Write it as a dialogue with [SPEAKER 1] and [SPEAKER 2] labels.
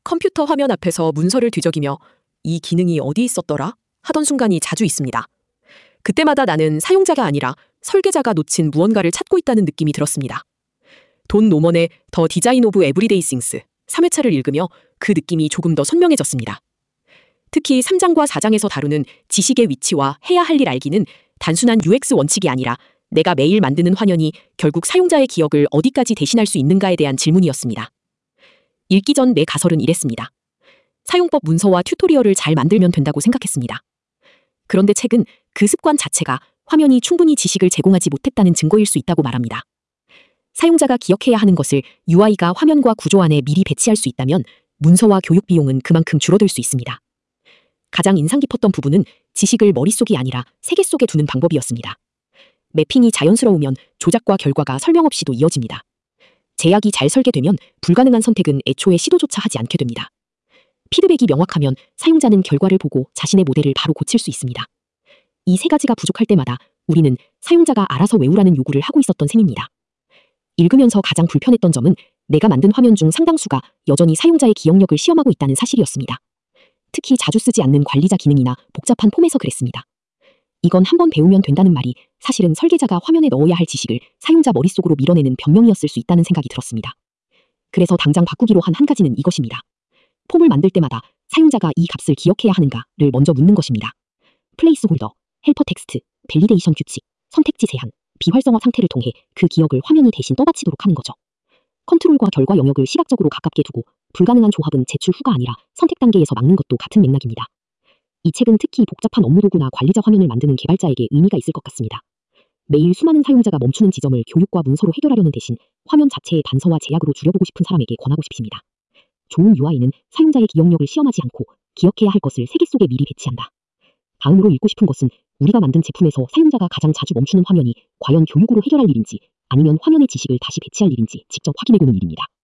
[SPEAKER 1] 컴퓨터 화면 앞에서 문서를 뒤적이며 이 기능이 어디 있었더라? 하던 순간이 자주 있습니다. 그때마다 나는 사용자가 아니라 설계자가 놓친 무언가를 찾고 있다는 느낌이 들었습니다. 돈 노먼의 더 디자인 오브 에브리데이 싱스 3회차를 읽으며 그 느낌이 조금 더 선명해졌습니다. 특히 3장과 4장에서 다루는 지식의 위치와 해야 할 일 알기는 단순한 UX 원칙이 아니라 내가 매일 만드는 화면이 결국 사용자의 기억을 어디까지 대신할 수 있는가에 대한 질문이었습니다. 읽기 전 내 가설은 이랬습니다. 사용법 문서와 튜토리얼을 잘 만들면 된다고 생각했습니다. 그런데 책은 그 습관 자체가 화면이 충분히 지식을 제공하지 못했다는 증거일 수 있다고 말합니다. 사용자가 기억해야 하는 것을 UI가 화면과 구조 안에 미리 배치할 수 있다면 문서와 교육 비용은 그만큼 줄어들 수 있습니다. 가장 인상 깊었던 부분은 지식을 머릿속이 아니라 세계 속에 두는 방법이었습니다. 매핑이 자연스러우면 조작과 결과가 설명 없이도 이어집니다. 제약이 잘 설계되면 불가능한 선택은 애초에 시도조차 하지 않게 됩니다. 피드백이 명확하면 사용자는 결과를 보고 자신의 모델을 바로 고칠 수 있습니다. 이 세 가지가 부족할 때마다 우리는 사용자가 알아서 외우라는 요구를 하고 있었던 셈입니다. 읽으면서 가장 불편했던 점은 내가 만든 화면 중 상당수가 여전히 사용자의 기억력을 시험하고 있다는 사실이었습니다. 특히 자주 쓰지 않는 관리자 기능이나 복잡한 폼에서 그랬습니다. 이건 한번 배우면 된다는 말이 사실은 설계자가 화면에 넣어야 할 지식을 사용자 머릿속으로 밀어내는 변명이었을 수 있다는 생각이 들었습니다. 그래서 당장 바꾸기로 한 가지는 이것입니다. 폼을 만들 때마다 사용자가 이 값을 기억해야 하는가를 먼저 묻는 것입니다. 플레이스 홀더, 헬퍼 텍스트, 밸리데이션 규칙, 선택지 제한, 비활성화 상태를 통해 그 기억을 화면이 대신 떠받치도록 하는 거죠. 컨트롤과 결과 영역을 시각적으로 가깝게 두고 불가능한 조합은 제출 후가 아니라 선택 단계에서 막는 것도 같은 맥락입니다. 이 책은 특히 복잡한 업무 도구나 관리자 화면을 만드는 개발자에게 의미가 있을 것 같습니다. 매일 수많은 사용자가 멈추는 지점을 교육과 문서로 해결하려는 대신 화면 자체의 단서와 제약으로 줄여보고 싶은 사람에게 권하고 싶습니다. 좋은 UI는 사용자의 기억력을 시험하지 않고 기억해야 할 것을 세계 속에 미리 배치한다. 다음으로 읽고 싶은 것은 우리가 만든 제품에서 사용자가 가장 자주 멈추는 화면이 과연 교육으로 해결할 일인지 아니면 화면의 지식을 다시 배치할 일인지 직접 확인해보는 일입니다.